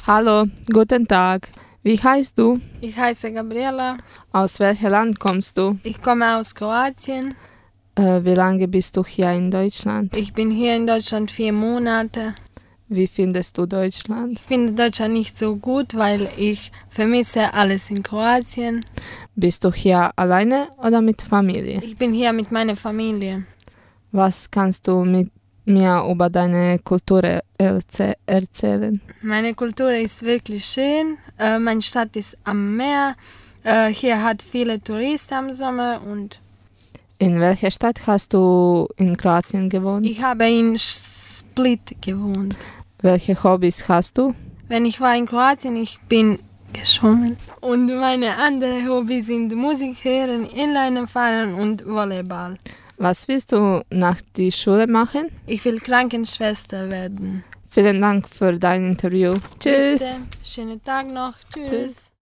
Hallo, guten Tag. Wie heißt du? Ich heiße Gabriela. Aus welchem Land kommst du? Ich komme aus Kroatien. Wie lange bist du hier in Deutschland? Ich bin hier in Deutschland 4 Monate. Wie findest du Deutschland? Ich finde Deutschland nicht so gut, weil ich vermisse alles in Kroatien. Bist du hier alleine oder mit Familie? Ich bin hier mit meiner Familie. Was kannst du mit mir über deine Kultur erzählen? Meine Kultur ist wirklich schön. Meine Stadt ist am Meer. Hier hat viele Touristen am Sommer und In welcher Stadt hast du in Kroatien gewohnt? ich habe in Split gewohnt. Welche Hobbys hast du? Wenn ich war in Kroatien, ich bin geschwommen. Und meine anderen Hobbys sind Musik hören, Inliner fahren und Volleyball. Was willst du nach der Schule machen? Ich will Krankenschwester werden. Vielen Dank für dein Interview. Tschüss. Bitte. Schönen Tag noch. Tschüss. Tschüss.